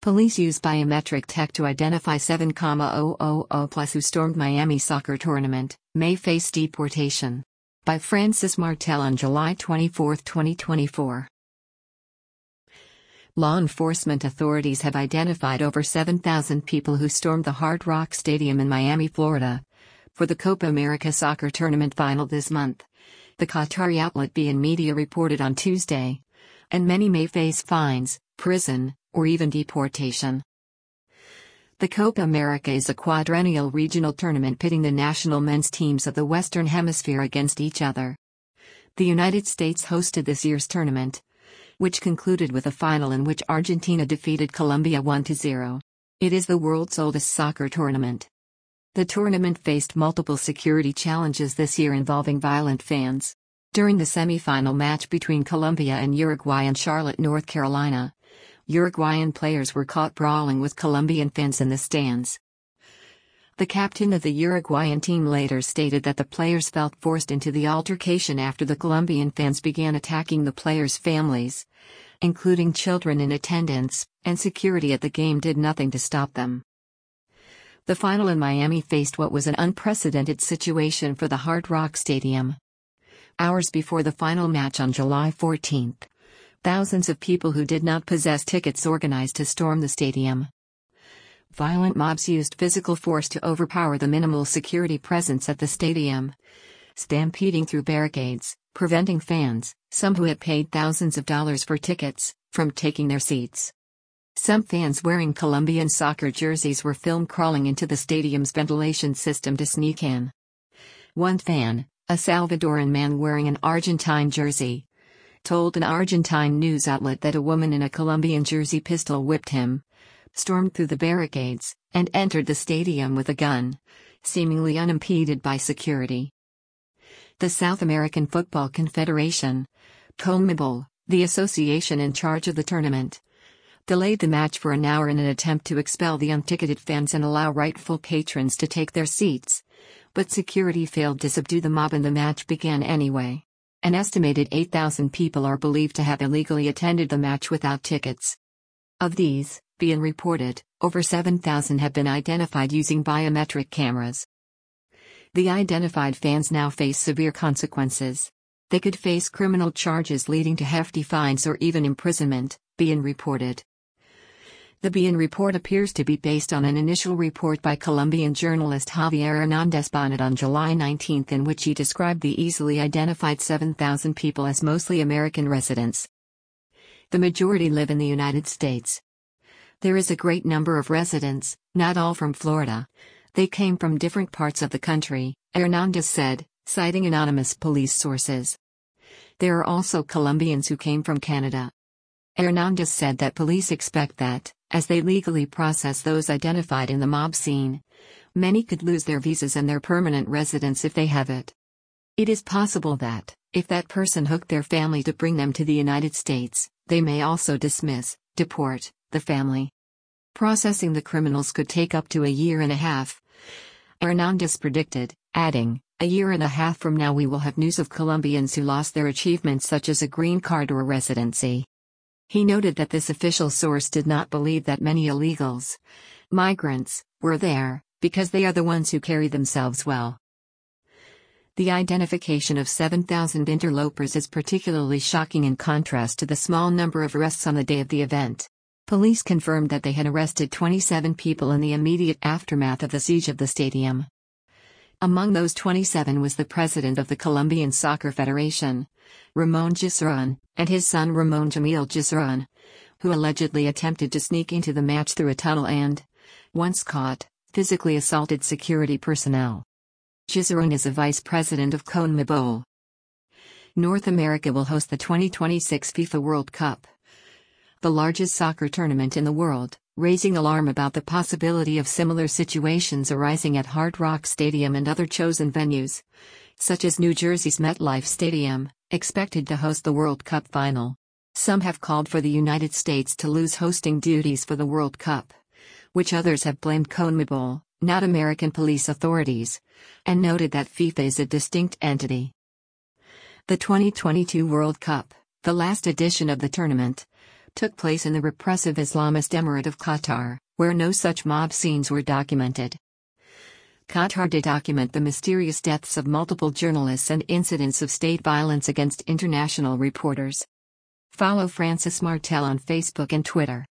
Police used biometric tech to identify 7,000 plus who stormed Miami soccer tournament, may face deportation. By Francis Martel on July 24, 2024. Law enforcement authorities have identified over 7,000 people who stormed the Hard Rock Stadium in Miami, Florida, for the Copa America soccer tournament final this month, the Qatari outlet beIN Media reported on Tuesday. And many may face fines, prison, or even deportation. The Copa America is a quadrennial regional tournament pitting the national men's teams of the Western Hemisphere against each other. The United States hosted this year's tournament, which concluded with a final in which Argentina defeated Colombia 1-0. It is the world's oldest soccer tournament. The tournament faced multiple security challenges this year involving violent fans. During the semi-final match between Colombia and Uruguay in Charlotte, North Carolina, Uruguayan players were caught brawling with Colombian fans in the stands. The captain of the Uruguayan team later stated that the players felt forced into the altercation after the Colombian fans began attacking the players' families, including children in attendance, and security at the game did nothing to stop them. The final in Miami faced what was an unprecedented situation for the Hard Rock Stadium. Hours before the final match on July 14, thousands of people who did not possess tickets organized to storm the stadium. Violent mobs used physical force to overpower the minimal security presence at the stadium, stampeding through barricades, preventing fans, some who had paid thousands of dollars for tickets, from taking their seats. Some fans wearing Colombian soccer jerseys were filmed crawling into the stadium's ventilation system to sneak in. One fan, a Salvadoran man wearing an Argentine jersey, told an Argentine news outlet that a woman in a Colombian jersey pistol-whipped him, stormed through the barricades, and entered the stadium with a gun, seemingly unimpeded by security. The South American Football Confederation, CONMEBOL, the association in charge of the tournament, delayed the match for an hour in an attempt to expel the unticketed fans and allow rightful patrons to take their seats, but security failed to subdue the mob and the match began anyway. An estimated 8,000 people are believed to have illegally attended the match without tickets. Of these, beIN reported, over 7,000 have been identified using biometric cameras. The identified fans now face severe consequences. They could face criminal charges leading to hefty fines or even imprisonment, beIN reported. The beIN report appears to be based on an initial report by Colombian journalist Javier Hernández Bonet on July 19 in which he described the easily identified 7,000 people as mostly American residents. The majority live in the United States. There is a great number of residents, not all from Florida. They came from different parts of the country, Hernández said, citing anonymous police sources. There are also Colombians who came from Canada. Hernández said that police expect that, as they legally process those identified in the mob scene, many could lose their visas and their permanent residence if they have it. It is possible that, if that person hooked their family to bring them to the United States, they may also deport, the family. Processing the criminals could take up to a year and a half, Hernández predicted, adding, "A year and a half from now we will have news of Colombians who lost their achievements such as a green card or residency." He noted that this official source did not believe that many illegals, migrants, were there, because they are the ones who carry themselves well. The identification of 7,000 interlopers is particularly shocking in contrast to the small number of arrests on the day of the event. Police confirmed that they had arrested 27 people in the immediate aftermath of the siege of the stadium. Among those 27 was the president of the Colombian Soccer Federation, Ramón Gisarán, and his son Ramón Jamil Gisarán, who allegedly attempted to sneak into the match through a tunnel and, once caught, physically assaulted security personnel. Gisarán is a vice president of CONMEBOL. North America will host the 2026 FIFA World Cup, the largest soccer tournament in the world, raising alarm about the possibility of similar situations arising at Hard Rock Stadium and other chosen venues, such as New Jersey's MetLife Stadium, expected to host the World Cup final. Some have called for the United States to lose hosting duties for the World Cup, which others have blamed CONMEBOL, not American police authorities, and noted that FIFA is a distinct entity. The 2022 World Cup, the last edition of the tournament, took place in the repressive Islamist Emirate of Qatar, where no such mob scenes were documented. Qatar did document the mysterious deaths of multiple journalists and incidents of state violence against international reporters. Follow Francis Martel on Facebook and Twitter.